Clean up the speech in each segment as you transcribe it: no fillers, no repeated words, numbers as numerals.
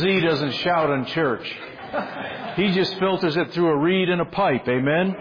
Z doesn't shout in church. He just filters it through a reed and a pipe. Amen?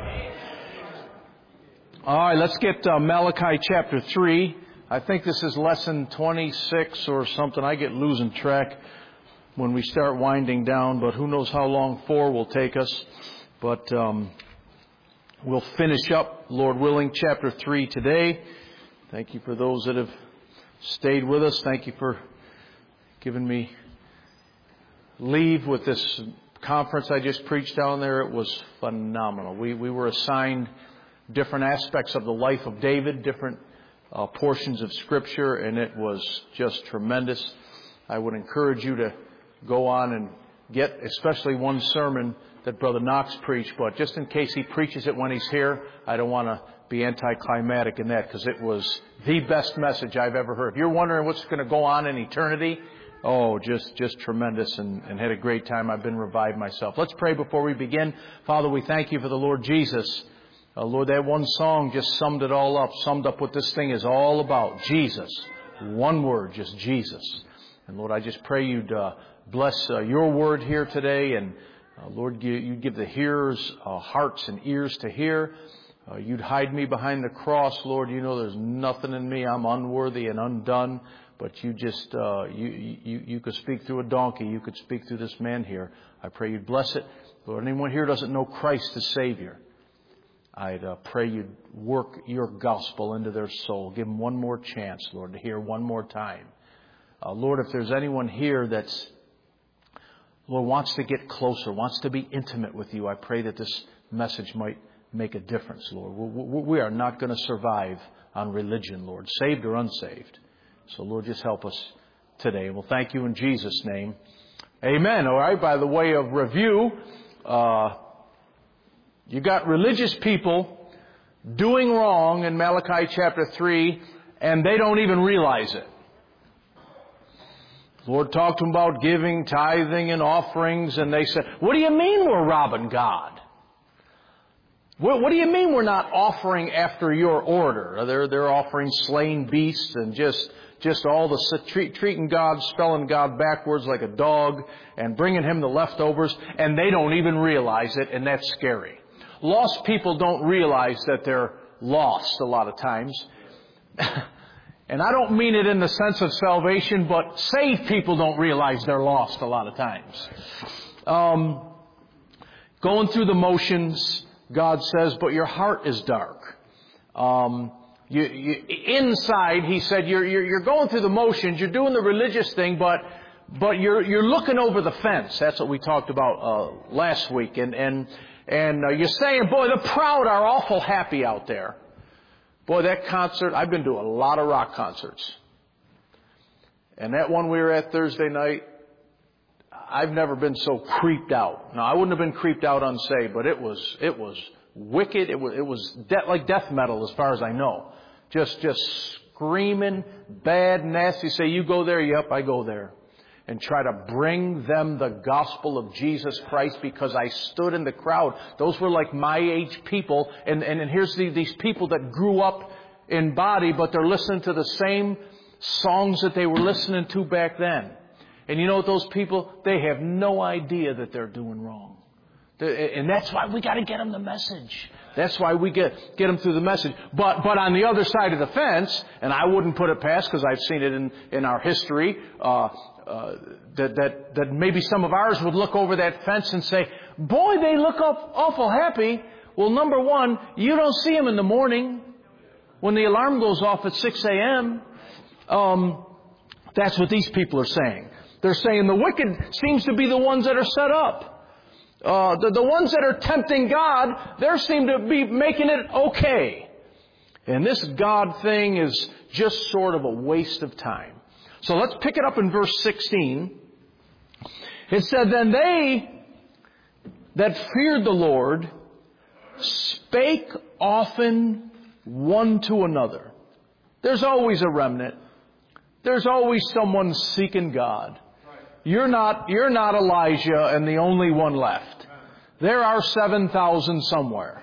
All right, let's get Malachi chapter 3. I think this is lesson 26 or something. I get losing track when we start winding down, but who knows how long 4 will take us. But we'll finish up, Lord willing, chapter 3 today. Thank you for those that have stayed with us. Thank you for giving me leave with this conference I just preached down there. It was phenomenal. We were assigned different aspects of the life of David, different portions of Scripture, and it was just tremendous. I would encourage you to go on and get especially one sermon that Brother Knox preached, but just in case he preaches it when he's here, I don't want to be anticlimactic in that, because it was the best message I've ever heard. If you're wondering what's going to go on in eternity, just tremendous, and had a great time. I've been revived myself. Let's pray before we begin. Father, we thank you for the Lord Jesus. Lord, that one song just summed it all up, summed up what this thing is all about. Jesus. One word, just Jesus. And Lord, I just pray you'd bless your word here today, and Lord, you'd give the hearers hearts and ears to hear. You'd hide me behind the cross, Lord. You know there's nothing in me. I'm unworthy and undone. But you just, you could speak through a donkey. You could speak through this man here. I pray you'd bless it. Lord, anyone here doesn't know Christ as Savior, I'd pray you'd work your gospel into their soul. Give them one more chance, Lord, to hear one more time. Lord, if there's anyone here that's, Lord, wants to get closer, wants to be intimate with you, I pray that this message might make a difference, Lord. We are not going to survive on religion, Lord, saved or unsaved. So, Lord, just help us today. We'll thank you in Jesus' name. Amen. All right, by the way of review, you got religious people doing wrong in Malachi chapter 3, and they don't even realize it. The Lord talked to them about giving, tithing, and offerings, and they said, what do you mean we're robbing God? What do you mean we're not offering after your order? They're offering slain beasts and just all the treating God, spelling God backwards like a dog and bringing Him the leftovers, and they don't even realize it, and that's scary. Lost people don't realize that they're lost a lot of times. And I don't mean it in the sense of salvation, but saved people don't realize they're lost a lot of times. Going through the motions, God says, but your heart is dark. Inside, He said, you're going through the motions, you're doing the religious thing, but you're looking over the fence. That's what we talked about last week. And you're saying, boy, the proud are awful happy out there. Boy, that concert, I've been to a lot of rock concerts. And that one we were at Thursday night, I've never been so creeped out. Now, I wouldn't have been creeped out unsaved, but it was wicked. It was like death metal as far as I know. Just screaming, bad, nasty. Say, you go there, yep, I go there. And try to bring them the gospel of Jesus Christ, because I stood in the crowd. Those were like my age people. And here's these people that grew up in body, but they're listening to the same songs that they were listening to back then. And you know what, those people, they have no idea that they're doing wrong. And that's why we got to get them the message. That's why we get them through the message. But on the other side of the fence, and I wouldn't put it past, because I've seen it in our history, that maybe some of ours would look over that fence and say, boy, they look awful happy. Well, number one, you don't see them in the morning when the alarm goes off at 6 a.m. That's what these people are saying. They're saying the wicked seems to be the ones that are set up. The ones that are tempting God, they seem to be making it okay. And this God thing is just sort of a waste of time. So let's pick it up in verse 16. It said, then they that feared the Lord spake often one to another. There's always a remnant. There's always someone seeking God. You're not Elijah and the only one left. There are 7,000 somewhere.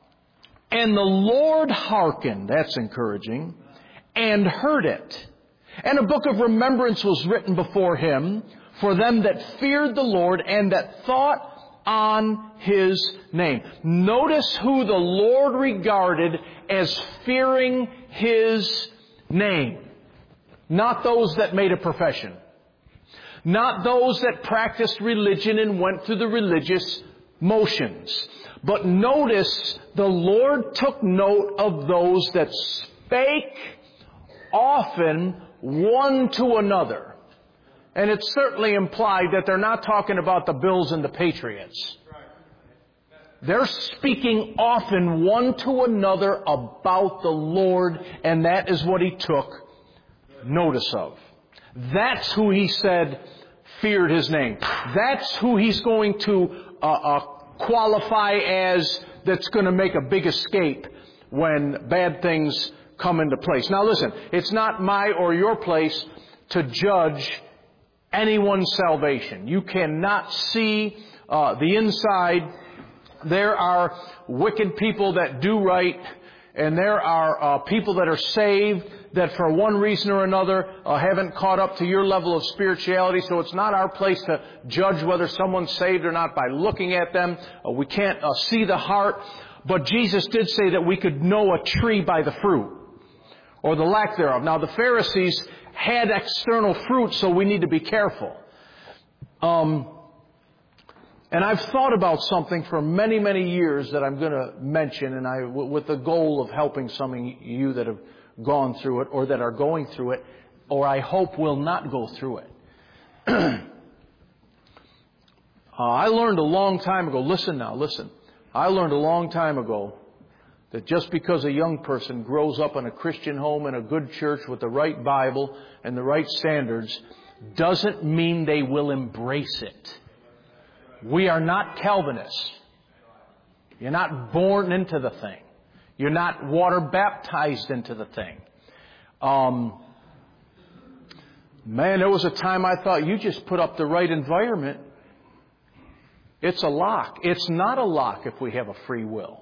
And the Lord hearkened, that's encouraging, and heard it. And a book of remembrance was written before him for them that feared the Lord and that thought on His name. Notice who the Lord regarded as fearing His name. Not those that made a profession. Not those that practiced religion and went through the religious motions. But notice the Lord took note of those that spake often one to another. And it's certainly implied that they're not talking about the Bills and the Patriots. They're speaking often one to another about the Lord, and that is what He took notice of. That's who He said feared His name. That's who He's going to qualify as that's going to make a big escape when bad things come into place. Now listen, it's not my or your place to judge anyone's salvation. You cannot see the inside. There are wicked people that do right, and there are people that are saved that for one reason or another haven't caught up to your level of spirituality. So it's not our place to judge whether someone's saved or not by looking at them. We can't see the heart. But Jesus did say that we could know a tree by the fruit, or the lack thereof. Now the Pharisees had external fruit, so we need to be careful. And I've thought about something for many, many years that I'm going to mention, and with the goal of helping some of you that have gone through it, or that are going through it, or I hope will not go through it. I learned a long time ago, listen. I learned a long time ago that just because a young person grows up in a Christian home in a good church with the right Bible and the right standards doesn't mean they will embrace it. We are not Calvinists. You're not born into the thing. You're not water baptized into the thing. Man, there was a time I thought you just put up the right environment. It's a lock. It's not a lock if we have a free will.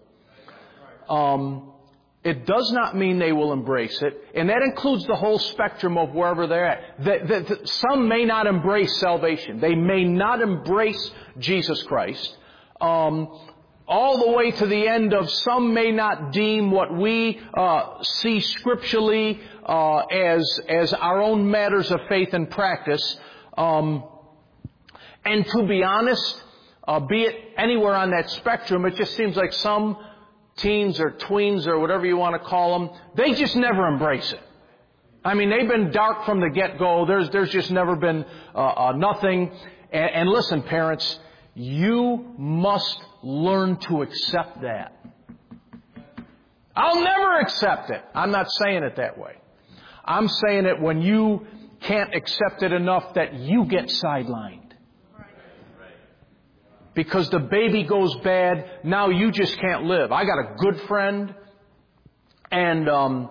It does not mean they will embrace it. And that includes the whole spectrum of wherever they're at. Some may not embrace salvation. They may not embrace Jesus Christ. All the way to the end of some may not deem what we see scripturally as our own matters of faith and practice. And to be honest, be it anywhere on that spectrum, it just seems like some teens or tweens or whatever you want to call them, they just never embrace it. I mean, they've been dark from the get-go. There's just never been nothing. And listen, parents, you must learn to accept that. I'll never accept it. I'm not saying it that way. I'm saying it when you can't accept it enough that you get sidelined. Because the baby goes bad, now you just can't live. I got a good friend and a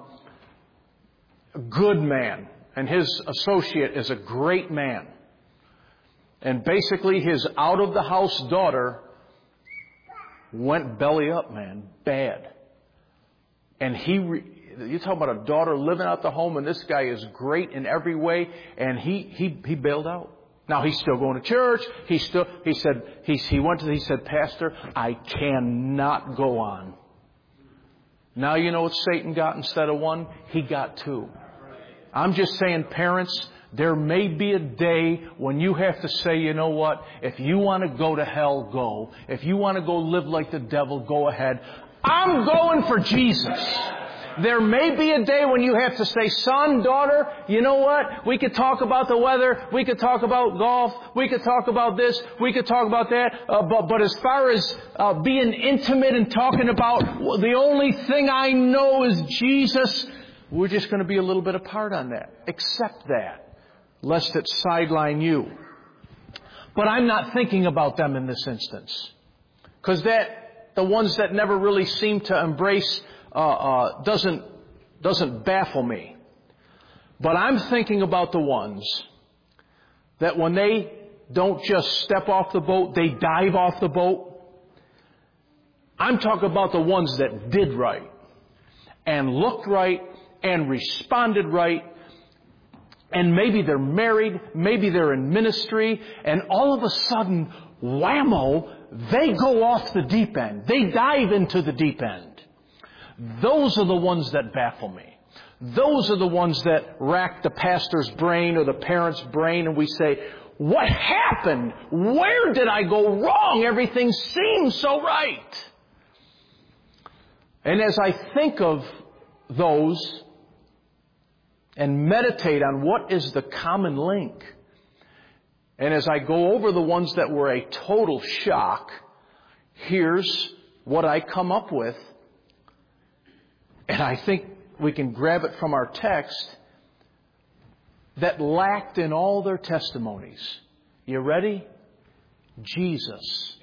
good man. And his associate is a great man. And basically his out-of-the-house daughter went belly up, man. Bad. And you talk about a daughter living out the home, and this guy is great in every way, and he bailed out. Now he's still going to church. He said, Pastor, I cannot go on. Now you know what Satan got instead of one? He got two. I'm just saying, parents, there may be a day when you have to say, you know what? If you want to go to hell, go. If you want to go live like the devil, go ahead. I'm going for Jesus. There may be a day when you have to say, son, daughter, you know what? We could talk about the weather. We could talk about golf. We could talk about this. We could talk about that. But as far as being intimate and talking about the only thing I know is Jesus, we're just going to be a little bit apart on that. Accept that, lest it sideline you. But I'm not thinking about them in this instance. Because the ones that never really seem to embrace doesn't baffle me. But I'm thinking about the ones that when they don't just step off the boat, they dive off the boat. I'm talking about the ones that did right and looked right and responded right And maybe they're married, maybe they're in ministry, and all of a sudden, whammo, they go off the deep end. They dive into the deep end. Those are the ones that baffle me. Those are the ones that rack the pastor's brain or the parent's brain, and we say, what happened? Where did I go wrong? Everything seems so right. And as I think of those and meditate on what is the common link, and as I go over the ones that were a total shock, here's what I come up with. And I think we can grab it from our text, that lacked in all their testimonies. You ready? Jesus.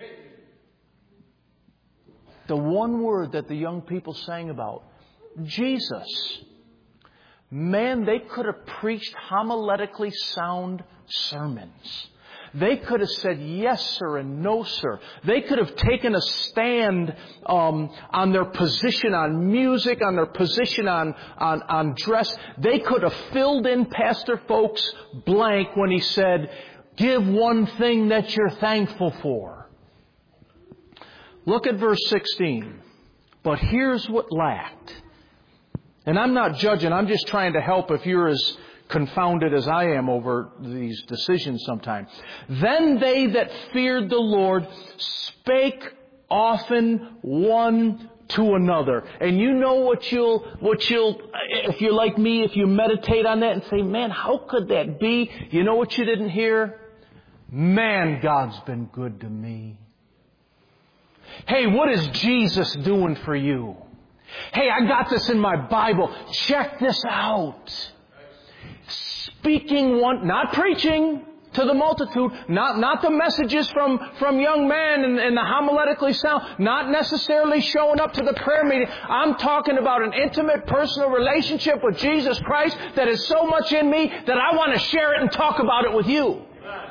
The one word that the young people sang about. Jesus. Man, they could have preached homiletically sound sermons. They could have said yes, sir, and no, sir. They could have taken a stand on their position on music, on their position on dress. They could have filled in Pastor Folk's blank when he said, give one thing that you're thankful for. Look at verse 16. But here's what lacked. And I'm not judging. I'm just trying to help if you're as confounded as I am over these decisions sometimes. Then they that feared the Lord spake often one to another. And you know what you'll, if you're like me, if you meditate on that and say, man, how could that be? You know what you didn't hear? Man, God's been good to me. Hey, what is Jesus doing for you? Hey, I got this in my Bible. Check this out. Speaking one, not preaching to the multitude, not the messages from young men and the homiletically sound, not necessarily showing up to the prayer meeting. I'm talking about an intimate personal relationship with Jesus Christ that is so much in me that I want to share it and talk about it with you.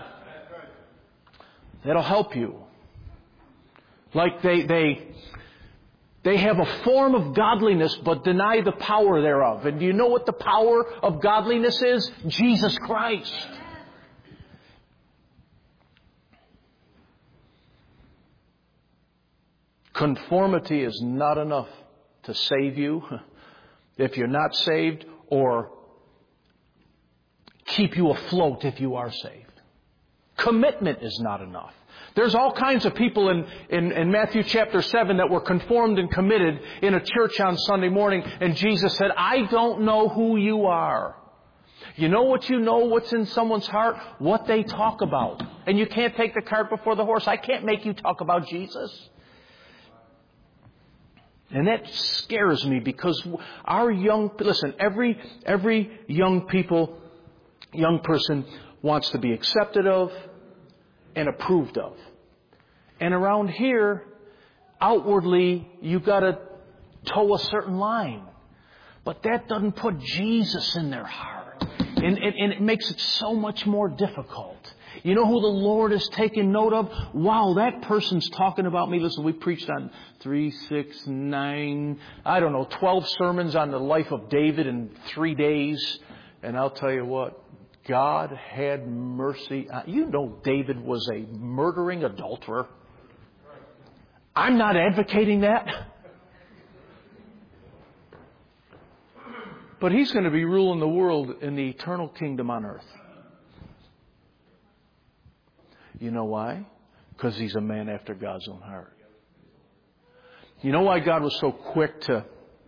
That'll help you. Like they have a form of godliness but deny the power thereof. And do you know what the power of godliness is? Jesus Christ. Conformity is not enough to save you if you're not saved, or keep you afloat if you are saved. Commitment is not enough. There's all kinds of people in Matthew chapter 7 that were conformed and committed in a church on Sunday morning. And Jesus said, I don't know who you are. You know what's in someone's heart? What they talk about. And you can't take the cart before the horse. I can't make you talk about Jesus. And that scares me because every young person wants to be accepted of and approved of. And around here, outwardly, you've got to toe a certain line. But that doesn't put Jesus in their heart. And it makes it so much more difficult. You know who the Lord is taking note of? Wow, that person's talking about me. Listen, we preached on 12 sermons on the life of David in 3 days. And I'll tell you what, God had mercy. You know David was a murdering adulterer. I'm not advocating that. But he's going to be ruling the world in the eternal kingdom on earth. You know why? Because he's a man after God's own heart. You know why God was so quick to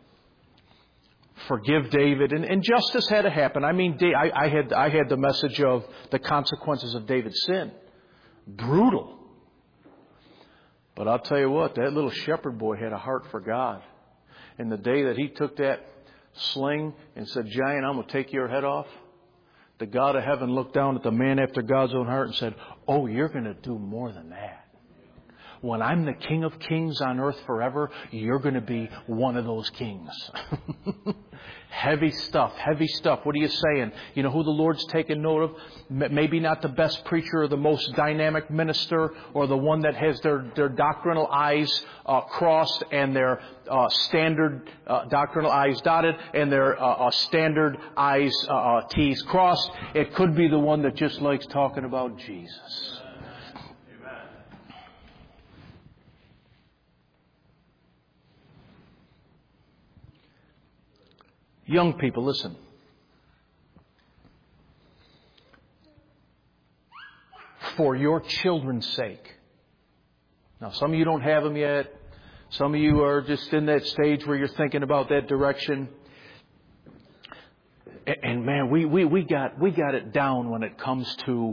forgive David? And justice had to happen. I mean, I had the message of the consequences of David's sin. Brutal. But I'll tell you what, that little shepherd boy had a heart for God. And the day that he took that sling and said, Giant, I'm going to take your head off, the God of heaven looked down at the man after God's own heart and said, oh, you're going to do more than that. when I'm the King of Kings on earth forever, you're going to be one of those kings. Heavy stuff, heavy stuff. What are you saying? You know who the Lord's taken note of? Maybe not the best preacher or the most dynamic minister or the one that has their doctrinal I's crossed and their standard doctrinal I's dotted and their standard T's crossed. It could be the one that just likes talking about Jesus. Young people, listen. For your children's sake. Now, some of you don't have them yet. Some of you are just in that stage where you're thinking about that direction. And man, we got it down when it comes to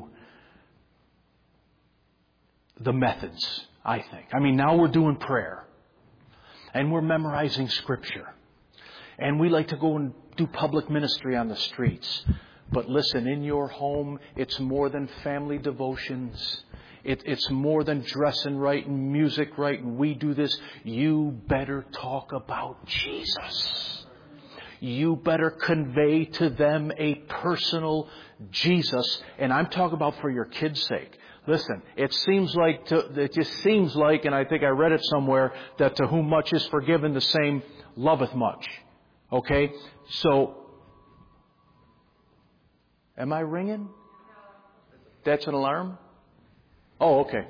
the methods, I think. I mean, now we're doing prayer. And we're memorizing Scripture. And we like to go and do public ministry on the streets. But listen, in your home, it's more than family devotions. It's more than dressing right and music right and we do this. You better talk about Jesus. You better convey to them a personal Jesus. And I'm talking about for your kids' sake. Listen, it just seems like, and I think I read it somewhere, that to whom much is forgiven, the same loveth much. Okay, so, am I ringing? That's an alarm? Oh, okay.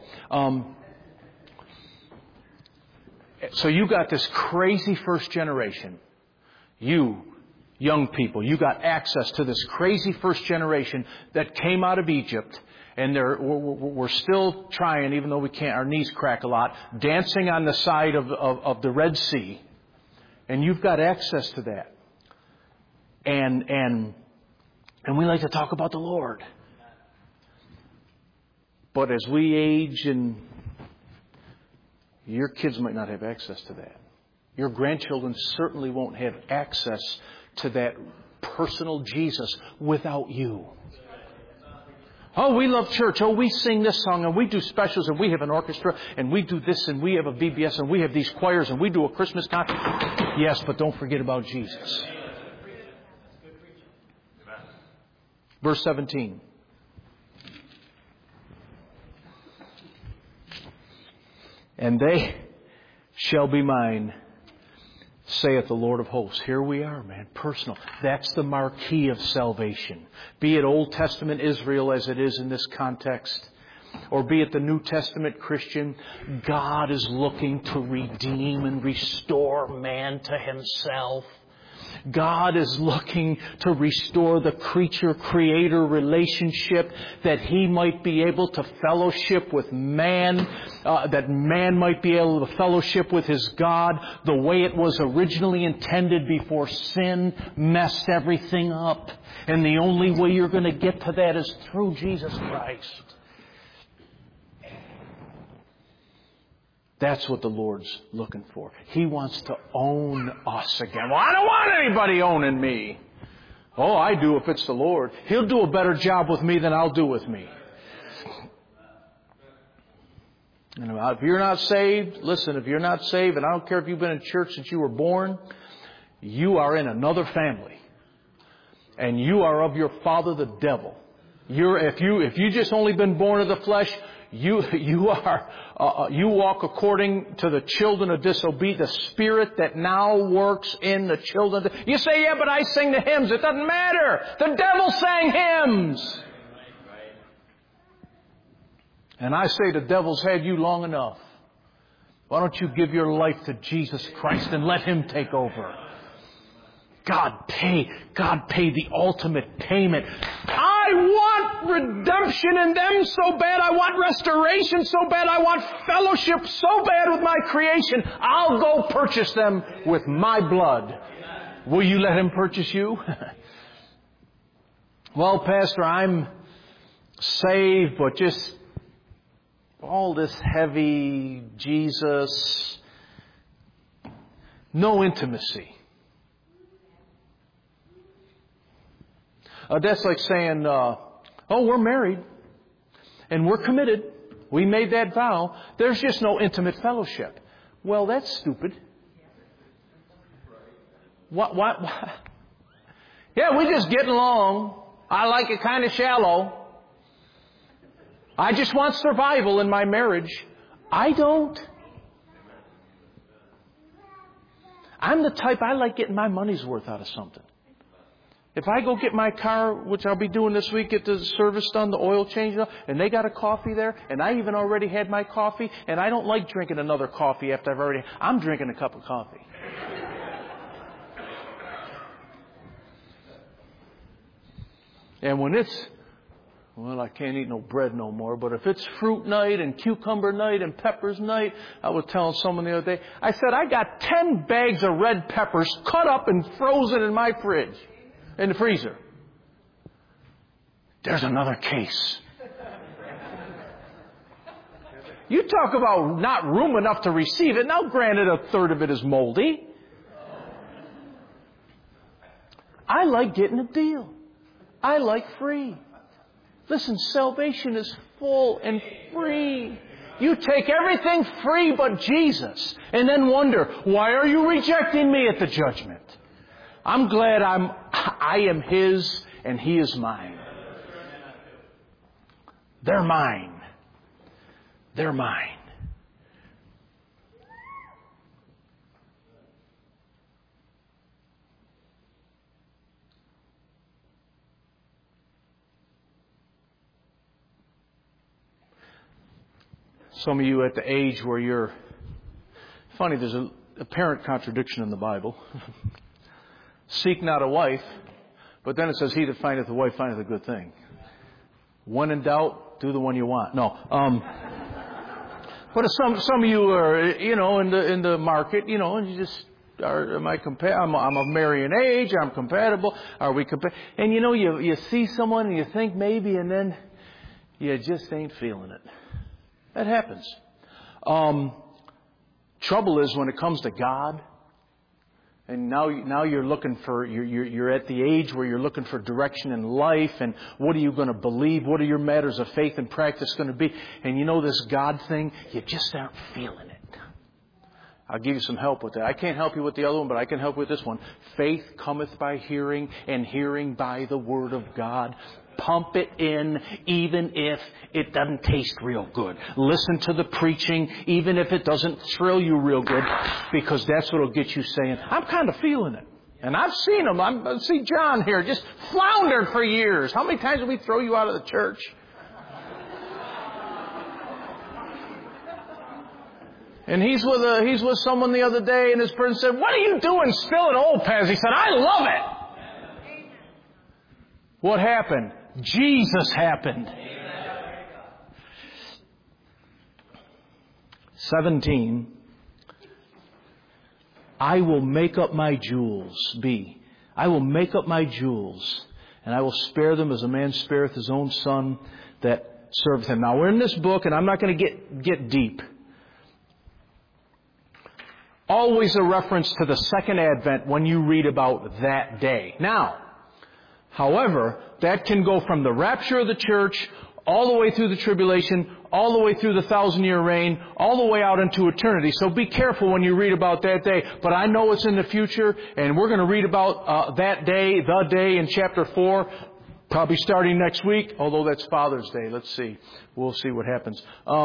So you got this crazy first generation. You, young people, you got access to this crazy first generation that came out of Egypt. And we're still trying, even though we can't, our knees crack a lot, dancing on the side of the Red Sea. And you've got access to that. And we like to talk about the Lord. But as we age, and your kids might not have access to that. Your grandchildren certainly won't have access to that personal Jesus without you. Oh, we love church. Oh, we sing this song and we do specials and we have an orchestra and we do this and we have a VBS and we have these choirs and we do a Christmas concert. Yes, but don't forget about Jesus. Verse 17. And they shall be mine, saith the Lord of hosts. Here we are, man. Personal. That's the marquee of salvation. Be it Old Testament Israel as it is in this context, or be it the New Testament Christian, God is looking to redeem and restore man to Himself. God is looking to restore the creature-creator relationship that He might be able to fellowship with man, that man might be able to fellowship with his God the way it was originally intended before sin messed everything up. And the only way you're going to get to that is through Jesus Christ. That's what the Lord's looking for. He wants to own us again. Well, I don't want anybody owning me. Oh, I do if it's the Lord. He'll do a better job with me than I'll do with me. And if you're not saved, listen, if you're not saved, and I don't care if you've been in church since you were born, you are in another family. And you are of your father, the devil. If you just only been born of the flesh, you walk according to the children of disobedience, the spirit that now works in the children. You say, yeah, but I sing the hymns. It doesn't matter. The devil sang hymns. And I say the devil's had you long enough. Why don't you give your life to Jesus Christ and let Him take over? God paid the ultimate payment. I want redemption in them so bad. I want restoration so bad. I want fellowship so bad with my creation. I'll go purchase them with my blood. Will you let Him purchase you? Well, Pastor, I'm saved, but just all this heavy Jesus, no intimacy. That's like saying, oh, we're married and we're committed. We made that vow. There's just no intimate fellowship. Well, that's stupid. What? Yeah, we just get along. I like it kind of shallow. I just want survival in my marriage. I don't. I'm the type, I like getting my money's worth out of something. If I go get my car, which I'll be doing this week, get the service done, the oil change, and they got a coffee there, and I even already had my coffee, and I don't like drinking another coffee after I'm drinking a cup of coffee. And when it's, well, I can't eat no bread no more, but if it's fruit night and cucumber night and peppers night, I was telling someone the other day, I said, I got 10 bags of red peppers cut up and frozen in my fridge, in the freezer. There's another case. You talk about not room enough to receive it. Now, granted, a third of it is moldy. I like getting a deal. I like free. Listen, salvation is full and free. You take everything free but Jesus and then wonder, why are you rejecting me at the judgment? I'm glad I am His and He is mine. They're mine. They're mine. Some of you at the age where you're... Funny, there's a apparent contradiction in the Bible. Seek not a wife, but then it says, he that findeth a wife findeth a good thing. When in doubt, do the one you want. No. But some of you are, in the market, and you just are. Am I I'm of marrying age. I'm compatible. Are we compatible? And you see someone and you think maybe, and then you just ain't feeling it. That happens. Trouble is when it comes to God, and now you're looking for, you're at the age where you're looking for direction in life, and what are you going to believe? What are your matters of faith and practice going to be? And this God thing, you just aren't feeling it. I'll give you some help with that. I can't help you with the other one, but I can help you with this one. Faith cometh by hearing, and hearing by the Word of God. Pump it in, even if it doesn't taste real good. Listen to the preaching, even if it doesn't thrill you real good, because that's what will get you saying, I'm kind of feeling it. And I've seen them. I see John here just floundered for years. How many times did we throw you out of the church? And he's with someone the other day, and his person said, what are you doing spilling old Pez? He said, I love it. What happened? Jesus happened. 17. I will make up my jewels. B. I will make up my jewels, and I will spare them as a man spareth his own son that serveth him. Now we're in this book, and I'm not going to get deep. Always a reference to the second advent when you read about that day. Now, however, that can go from the rapture of the church all the way through the tribulation, all the way through the 1,000-year reign, all the way out into eternity. So be careful when you read about that day. But I know it's in the future, and we're going to read about that day, the day in chapter 4, probably starting next week, although that's Father's Day. Let's see. We'll see what happens.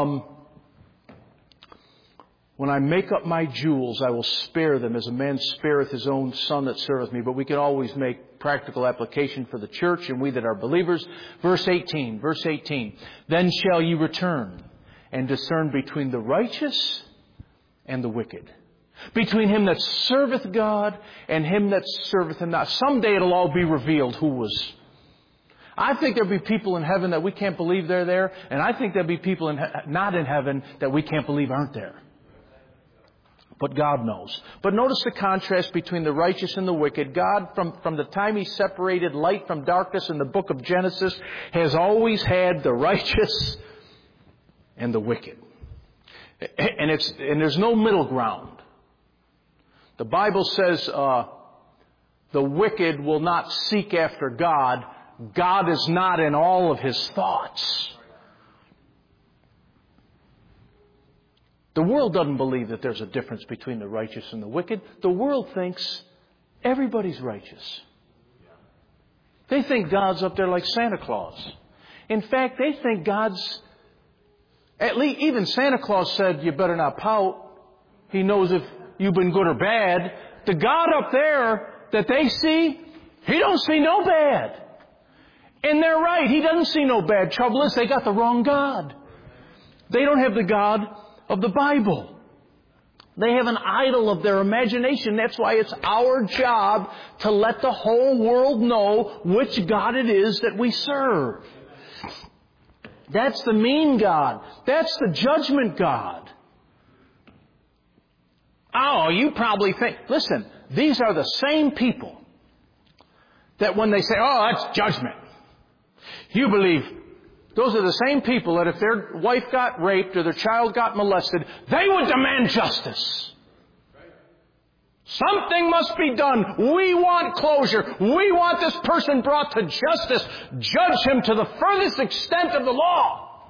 When I make up my jewels, I will spare them as a man spareth his own son that serveth me. But we can always make practical application for the church and we that are believers. Verse 18. Then shall ye return and discern between the righteous and the wicked, between him that serveth God and him that serveth him not. Someday it'll all be revealed who was. I think there'll be people in heaven that we can't believe they're there, and I think there'll be people not in heaven that we can't believe aren't there. But God knows. But notice the contrast between the righteous and the wicked. God, from the time He separated light from darkness in the book of Genesis, has always had the righteous and the wicked. And there's no middle ground. The Bible says the wicked will not seek after God. God is not in all of his thoughts. The world doesn't believe that there's a difference between the righteous and the wicked. The world thinks everybody's righteous. They think God's up there like Santa Claus. In fact, they think God's, at least even Santa Claus said, you better not pout. He knows if you've been good or bad. The God up there that they see, He don't see no bad. And they're right. He doesn't see no bad. Trouble is, they got the wrong God. They don't have the God of the Bible. They have an idol of their imagination. That's why it's our job to let the whole world know which God it is that we serve. That's the mean God. That's the judgment God. Oh, you probably think, listen, these are the same people that when they say, oh, that's judgment. You believe those are the same people that if their wife got raped or their child got molested, they would demand justice. Something must be done. We want closure. We want this person brought to justice. Judge him to the furthest extent of the law.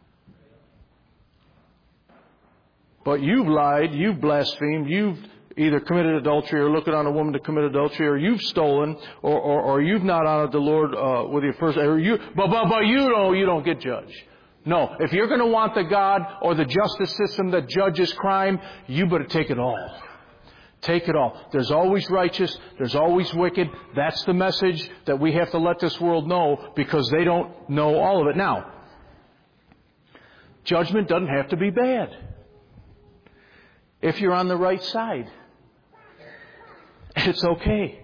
But you've lied, you've blasphemed, you've either committed adultery or looking on a woman to commit adultery, or you've stolen, or you've not honored the Lord with your first, or but you don't get judged. No, if you're going to want the God or the justice system that judges crime, you better take it all. Take it all. There's always righteous. There's always wicked. That's the message that we have to let this world know, because they don't know all of it. Now, judgment doesn't have to be bad if you're on the right side. It's okay.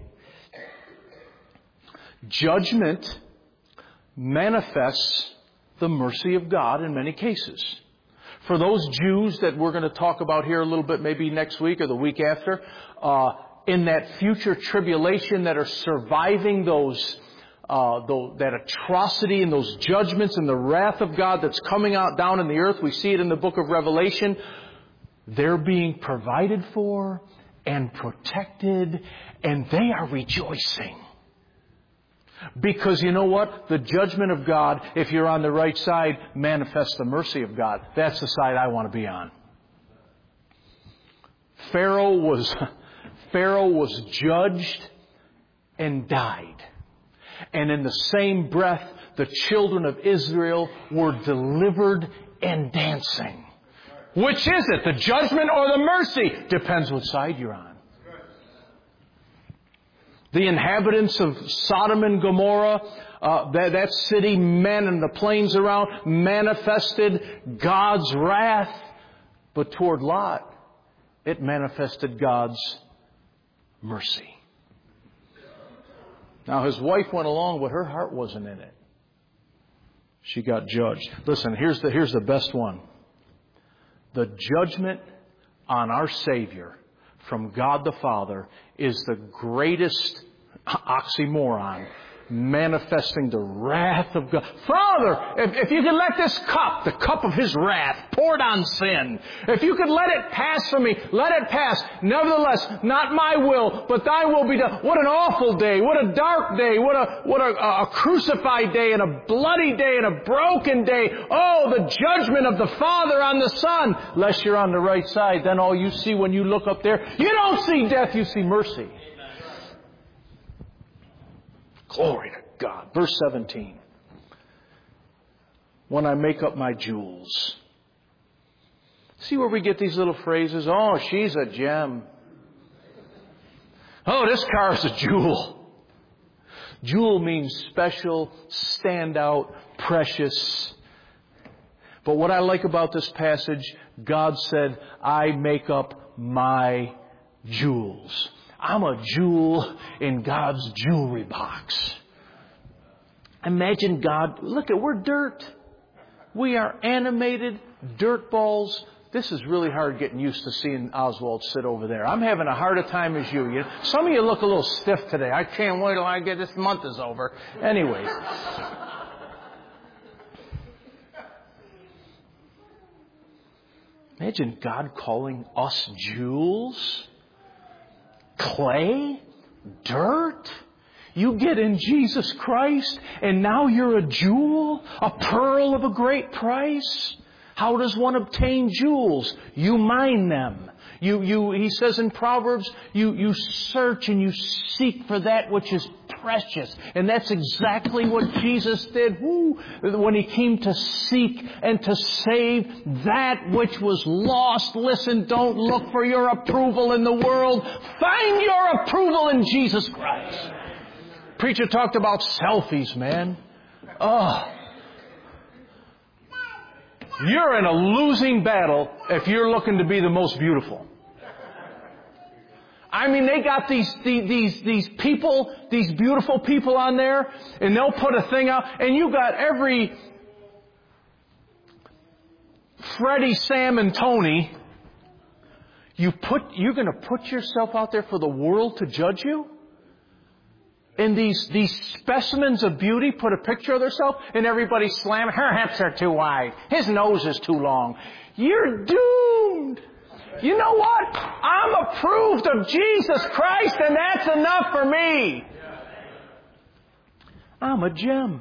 Judgment manifests the mercy of God in many cases. For those Jews that we're going to talk about here a little bit, maybe next week or the week after, in that future tribulation that are surviving that atrocity and those judgments and the wrath of God that's coming out down in the earth, we see it in the book of Revelation. They're being provided for and protected, and they are rejoicing. Because you know what? The judgment of God, if you're on the right side, manifests the mercy of God. That's the side I want to be on. Pharaoh was judged and died. And in the same breath, the children of Israel were delivered and dancing. Which is it? The judgment or the mercy? Depends what side you're on. The inhabitants of Sodom and Gomorrah, that city, men and the plains around, manifested God's wrath. But toward Lot, it manifested God's mercy. Now his wife went along, but her heart wasn't in it. She got judged. Listen, here's the best one. The judgment on our Savior from God the Father is the greatest oxymoron, manifesting the wrath of God. Father, if you could let this cup, the cup of His wrath, poured on sin, if you could let it pass from me, let it pass. Nevertheless, not my will, but Thy will be done. What an awful day. What a dark day. What a crucified day, and a bloody day, and a broken day. Oh, the judgment of the Father on the Son. Lest you're on the right side, then all you see when you look up there, you don't see death, you see mercy. Glory to God. Verse 17. When I make up my jewels. See where we get these little phrases? Oh, she's a gem. Oh, this car's a jewel. Jewel means special, stand out, precious. But what I like about this passage, God said, I make up my jewels. I'm a jewel in God's jewelry box. Imagine God, we're dirt. We are animated dirt balls. This is really hard getting used to seeing Oswald sit over there. I'm having a harder time as you. Some of you look a little stiff today. I can't wait till this month is over. Anyways. Imagine God calling us jewels. Clay? Dirt? You get in Jesus Christ and now you're a jewel? A pearl of a great price? How does one obtain jewels? You mine them. He says in Proverbs, you search and you seek for that which is precious. And that's exactly what Jesus did when He came to seek and to save that which was lost. Listen, don't look for your approval in the world. Find your approval in Jesus Christ. Preacher talked about selfies, man. Oh. You're in a losing battle if you're looking to be the most beautiful. I mean, they got these people, these beautiful people on there, and they'll put a thing out, and you got every Freddie, Sam, and Tony. You're going to put yourself out there for the world to judge you? And these specimens of beauty put a picture of themselves and everybody slam. Her hips are too wide. His nose is too long. You're doomed. You know what? I'm approved of Jesus Christ and that's enough for me. I'm a gem.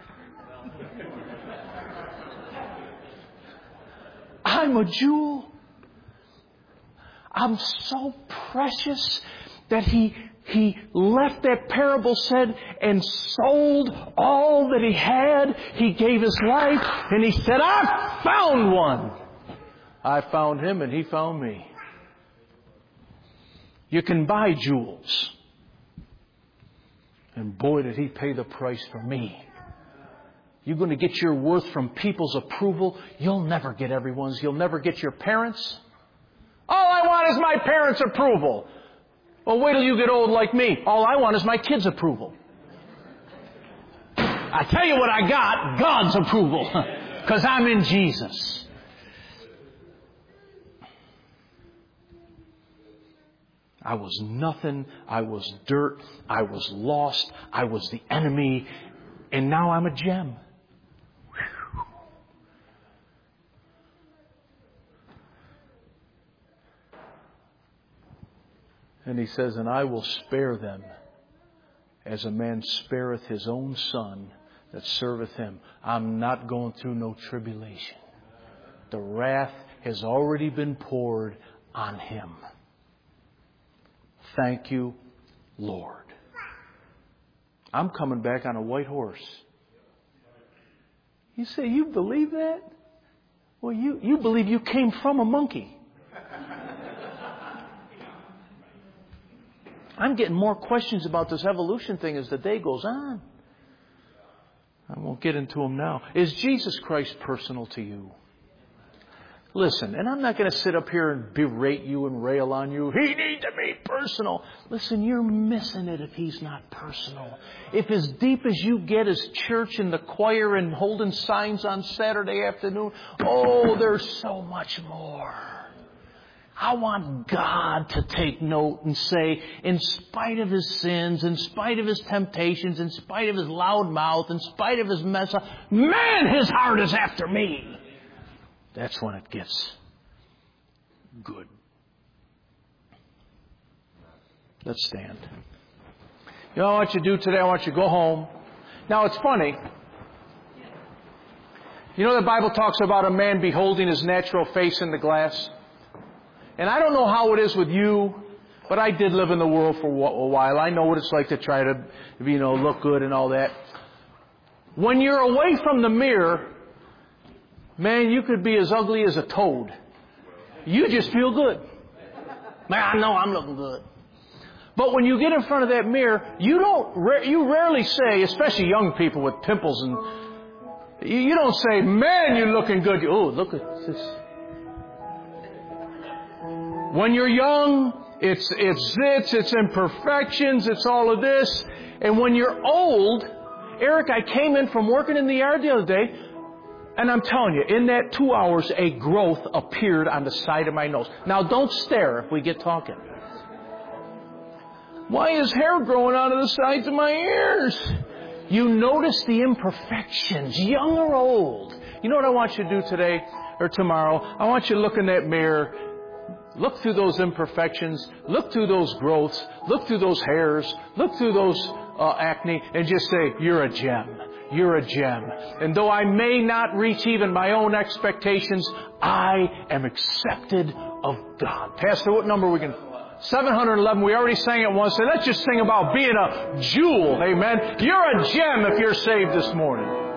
I'm a jewel. I'm so precious that He left that parable said and sold all that He had. He gave His life and He said, I found one. I found him and he found me. You can buy jewels. And boy, did He pay the price for me. You're going to get your worth from people's approval. You'll never get everyone's. You'll never get your parents'. All I want is my parents' approval. Well, wait till you get old like me. All I want is my kids' approval. I tell you what I got, God's approval. Because I'm in Jesus. I was nothing. I was dirt. I was lost. I was the enemy. And now I'm a gem. Whew. And He says, and I will spare them as a man spareth his own son that serveth him. I'm not going through no tribulation. The wrath has already been poured on Him. Thank you, Lord. I'm coming back on a white horse. You say, you believe that? Well, you believe you came from a monkey. I'm getting more questions about this evolution thing as the day goes on. I won't get into them now. Is Jesus Christ personal to you? Listen, and I'm not going to sit up here and berate you and rail on you. He needs to be personal. Listen, you're missing it if He's not personal. If as deep as you get is church and the choir and holding signs on Saturday afternoon, oh, there's so much more. I want God to take note and say, in spite of His sins, in spite of His temptations, in spite of His loud mouth, in spite of His mess up, man, His heart is after me. That's when it gets good. Let's stand. You know what I want you to do today? I want you to go home. Now, it's funny. You know the Bible talks about a man beholding his natural face in the glass? And I don't know how it is with you, but I did live in the world for a while. I know what it's like to try to, look good and all that. When you're away from the mirror, man, you could be as ugly as a toad. You just feel good. Man, I know I'm looking good. But when you get in front of that mirror, you rarely say, especially young people with pimples, and you don't say, man, you're looking good. Oh, look at this. When you're young, it's imperfections, it's all of this. And when you're old, Eric, I came in from working in the yard the other day, and I'm telling you, in that 2 hours, a growth appeared on the side of my nose. Now, don't stare if we get talking. Why is hair growing out of the sides of my ears? You notice the imperfections, young or old. You know what I want you to do today or tomorrow? I want you to look in that mirror. Look through those imperfections. Look through those growths. Look through those hairs. Look through those acne and just say, you're a gem. you're a gem. And though I may not reach even my own expectations, I am accepted of God. Pastor, what number are we going to... 711, we already sang it once, so let's just sing about being a jewel, amen. You're a gem if you're saved this morning.